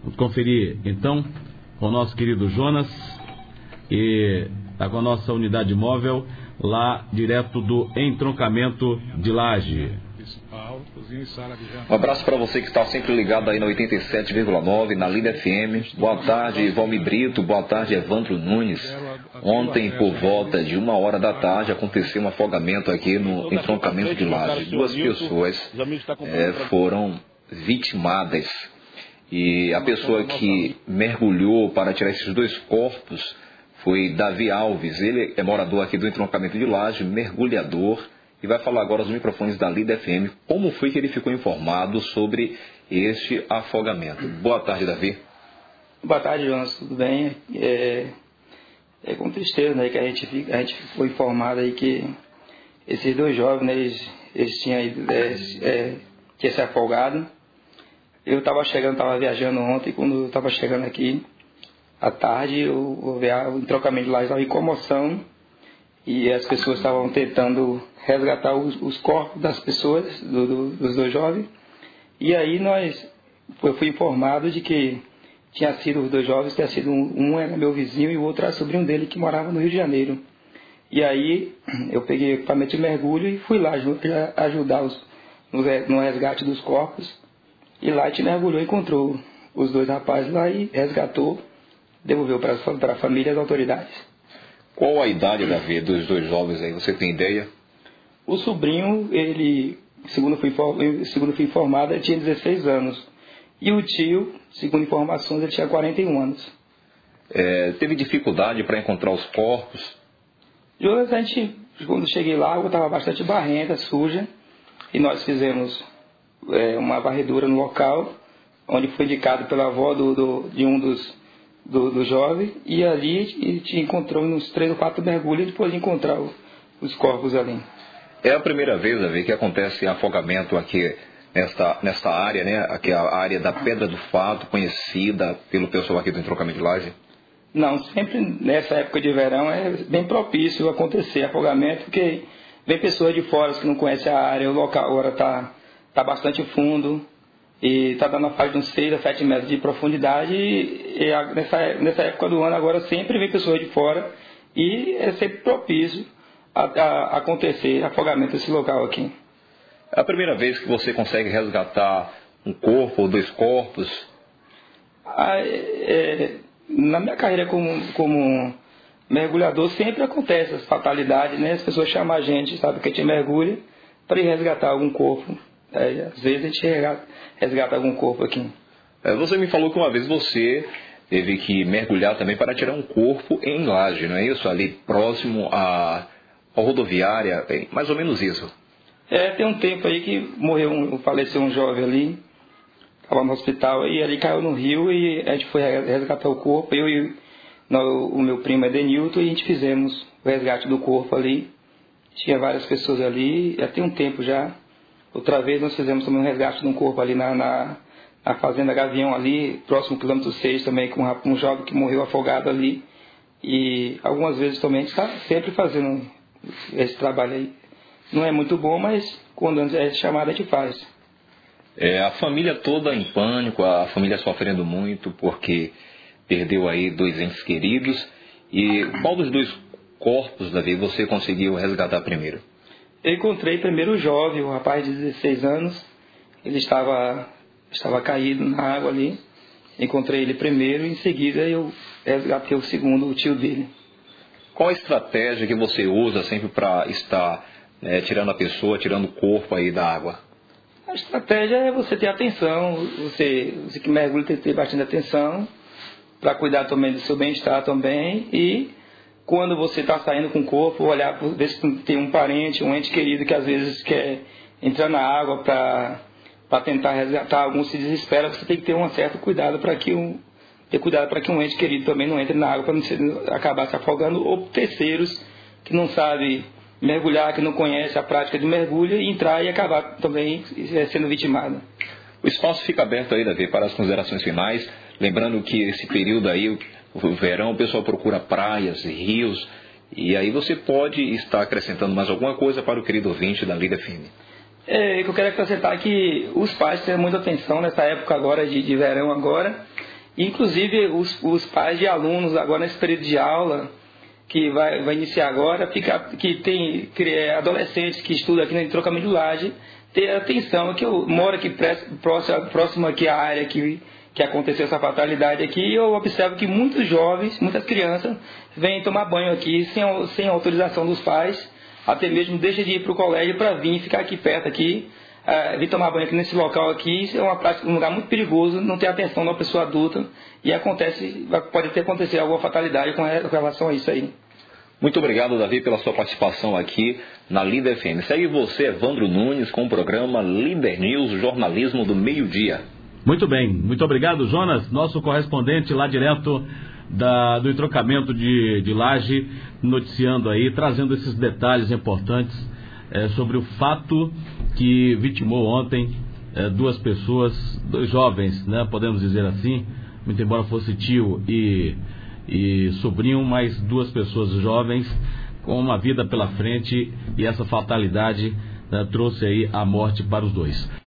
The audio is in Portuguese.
Vamos conferir então com o nosso querido Jonas, que está com a nossa unidade móvel lá direto do entroncamento de Laje. Um abraço para você que está sempre ligado aí na 87,9, na Líder FM. Boa tarde, Valmir Brito. Boa tarde, Evandro Nunes. Ontem, por volta de 1h da tarde, aconteceu um afogamento aqui no entroncamento de Laje. 2 pessoas foram vitimadas. E a pessoa que mergulhou para tirar esses 2 corpos foi Davi Alves. Ele é morador aqui do entroncamento de Laje, mergulhador, e vai falar agora aos microfones da Líder FM como foi que ele ficou informado sobre este afogamento. Boa tarde, Davi. Boa tarde, Jonas. Tudo bem? É com tristeza, né, que a gente ficou informado aí que esses 2 jovens, né, eles tinham tinha se afogado. Eu estava viajando ontem, quando eu estava chegando aqui à tarde, eu vi o entroncamento de Laje estava em comoção e as pessoas estavam tentando resgatar os corpos das pessoas, dos 2 jovens. E aí eu fui informado de que tinha sido os 2 jovens, tinha sido um era meu vizinho e o outro era sobrinho dele que morava no Rio de Janeiro. E aí eu peguei equipamento de mergulho e fui lá ajudar no resgate dos corpos. E lá a gente mergulhou, encontrou os 2 rapazes lá e resgatou, devolveu para a família e as autoridades. Qual a idade, Davi, dos 2 jovens aí? Você tem ideia? O sobrinho, ele, segundo fui informado, ele tinha 16 anos. E o tio, segundo informações, ele tinha 41 anos. Teve dificuldade para encontrar os corpos? Jonas, quando cheguei lá, a água estava bastante barrenta, suja, e nós fizemos uma varredura no local, onde foi indicado pela avó de um dos jovens, e ali a gente encontrou uns 3 ou 4 mergulhos e depois encontrar os corpos ali. É a primeira vez, Davi, que acontece afogamento aqui nesta área, né? Aqui é a área da Pedra do Fato, conhecida pelo pessoal aqui do entroncamento de Laje? Não, sempre nessa época de verão é bem propício acontecer afogamento, porque vem pessoas de fora que não conhecem a área, o local agora está bastante fundo e está dando a faixa de uns 6 a 7 metros de profundidade e nessa época do ano agora sempre vem pessoas de fora e é sempre propício a acontecer afogamento nesse local aqui. É a primeira vez que você consegue resgatar um corpo ou 2 corpos? Na minha carreira como mergulhador sempre acontece essa fatalidade, né? As pessoas chamam a gente, sabe que a gente mergulha, para ir resgatar algum corpo. Às vezes a gente resgata algum corpo aqui. Você me falou que uma vez você teve que mergulhar também para tirar um corpo em Laje, não é isso? Ali próximo à rodoviária, mais ou menos isso. Tem um tempo aí que faleceu um jovem ali, estava no hospital, e ali caiu no rio e a gente foi resgatar o corpo, eu e o meu primo Edenilton, e a gente fizemos o resgate do corpo ali. Tinha várias pessoas ali, já tem um tempo já. Outra vez nós fizemos também um resgate de um corpo ali na Fazenda Gavião ali, próximo ao quilômetro 6 também, com um jovem que morreu afogado ali. E algumas vezes também a gente está sempre fazendo esse trabalho aí. Não é muito bom, mas quando é chamado a gente faz. A família toda em pânico, a família sofrendo muito porque perdeu aí 2 entes queridos. E qual dos 2 corpos, Davi, você conseguiu resgatar primeiro? Eu encontrei primeiro o jovem, o rapaz de 16 anos. Ele estava caído na água ali. Encontrei ele primeiro e em seguida eu resgatei o segundo, o tio dele. Qual a estratégia que você usa sempre para estar tirando a pessoa, tirando o corpo aí da água? A estratégia é você ter atenção, você que mergulha tem que ter bastante atenção para cuidar também do seu bem-estar também, e quando você está saindo com o corpo, olhar, ver se tem um parente, um ente querido que às vezes quer entrar na água para tentar resgatar, alguns se desespera, você tem que ter um certo cuidado para que um ente querido também não entre na água para não acabar se afogando, ou terceiros que não sabem mergulhar, que não conhecem a prática de mergulho, e entrar e acabar também sendo vitimado. O espaço fica aberto aí, Davi, para as considerações finais, lembrando que esse período aí, o verão, o pessoal procura praias, rios, e aí você pode estar acrescentando mais alguma coisa para o querido ouvinte da Líder FM. Eu quero acrescentar que os pais têm muita atenção nessa época agora de verão agora, Inclusive os pais de alunos agora nesse período de aula que vai iniciar agora, que tem adolescentes que estudam aqui no entrocamento de Laje, ter atenção, que eu moro aqui próximo aqui à área que aconteceu essa fatalidade aqui, e eu observo que muitos jovens, muitas crianças, vêm tomar banho aqui sem autorização dos pais, até mesmo deixa de ir para o colégio para vir ficar aqui perto aqui, vir tomar banho aqui nesse local aqui. Isso é um lugar muito perigoso, não tem atenção da pessoa adulta, e pode ter acontecido alguma fatalidade com relação a isso aí. Muito obrigado, Davi, pela sua participação aqui na Líder FM. Segue você, Evandro Nunes, com o programa Líder News, jornalismo do meio-dia. Muito bem, muito obrigado, Jonas, nosso correspondente lá direto do entrocamento de Laje, noticiando aí, trazendo esses detalhes importantes sobre o fato que vitimou ontem duas pessoas, dois jovens, né, podemos dizer assim, muito embora fosse tio e sobrinho, mas duas pessoas jovens com uma vida pela frente, e essa fatalidade trouxe aí a morte para os dois.